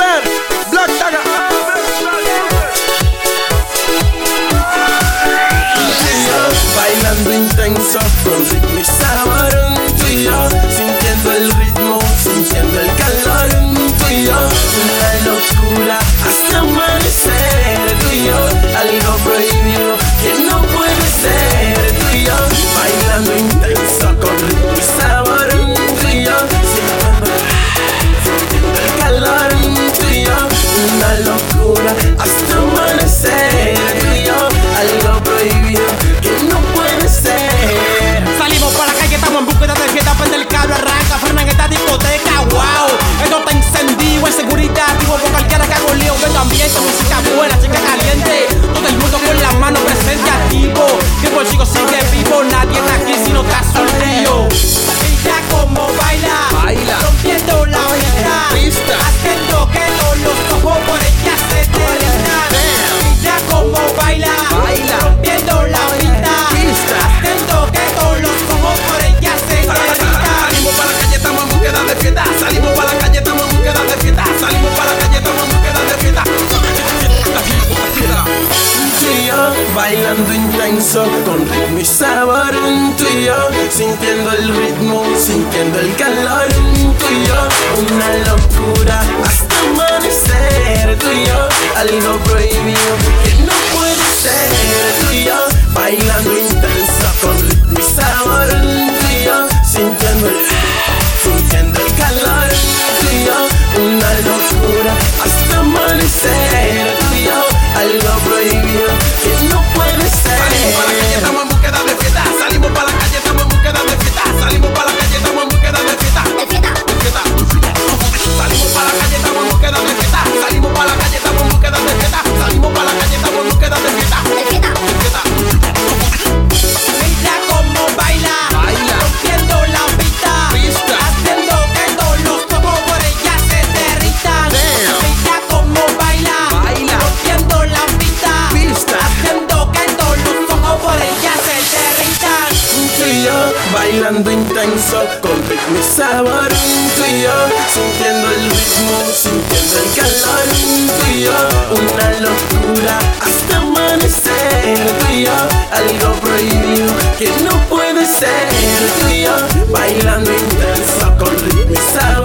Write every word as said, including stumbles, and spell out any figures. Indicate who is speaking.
Speaker 1: Fer, Black Daga. Bailando intenso con ritmo y sabor, tú y yo, sintiendo el ritmo, sintiendo el calor, tú y yo, una locura hasta amanecer, tú y yo, algo prohibido que no puede ser, tú y yo, bailando intenso con ritmo y sabor, tú y yo, sintiendo, sintiendo el calor, tú y yo, una locura hasta amanecer, tú y yo, algo prohibido que no puede ser.
Speaker 2: Salimos para la calle, estamos en búsqueda de fiesta, prende el cable, arranca, frena en esta discoteca, wow. Esto está encendido, en seguridad, tipo por cualquiera que hago lío, venga ambiente, música buena, chica caliente, todo el mundo con la mano presente activo, que por chico sigue vivo, nadie está aquí si no está soltero. Mira cómo baila,
Speaker 1: Baila.
Speaker 2: rompiendo la pista,
Speaker 1: Pista.
Speaker 2: haciendo que todos los ojos por ella se derritan. Mira cómo baila,
Speaker 1: Baila.
Speaker 2: rompiendo la pista,
Speaker 1: Pista.
Speaker 2: haciendo que todos los ojos por ella se derritan.
Speaker 3: Salimos para la calle, estamos en búsqueda de fiesta. Salimos para la calle, estamos en búsqueda de fiesta. Salimos para la calle, estamos en búsqueda de fiesta.
Speaker 1: Tú y yo, bailando intenso con ritmo y sabor, tú y yo, sintiendo el ritmo, sintiendo el calor, tú y yo, una locura hasta amanecer, tú y yo, algo prohibido que no puede ser, tú y yo, bailando intenso con ritmo y sabor, tú y yo, sintiendo el, sintiendo el calor, tú y yo, una locura hasta amanecer, tú y yo, algo prohibido que no puede ser.
Speaker 3: Salimos para la calle, estamos en búsqueda de fiesta. Salimos para la calle, estamos en búsqueda de fiesta. Salimos para la calle, estamos en búsqueda de fiesta. De fiesta, de fiesta, de fiesta. Salimos para la calle, estamos en búsqueda de fiesta. Salimos para la calle, estamos en búsqueda de fiesta. Salimos para la calle, estamos en búsqueda de fiesta. De fiesta, de fiesta.
Speaker 2: Mira cómo baila,
Speaker 1: Baila.
Speaker 2: rompiendo la pista,
Speaker 1: Pista.
Speaker 2: haciendo que todos los ojos por ella se derritan.
Speaker 1: Damn.
Speaker 2: Mira cómo baila,
Speaker 1: Baila.
Speaker 2: rompiendo la pista,
Speaker 1: Pista.
Speaker 2: haciendo que todos los ojos por ella se derritan.
Speaker 1: Tú y yo, bailando intenso con ritmo y sabor, tú y yo, sintiendo el ritmo, sintiendo el calor, tú y yo, una locura hasta amanecer, tú y yo, algo prohibido que no puede ser, tú y yo, bailando intenso con ritmo y sabor.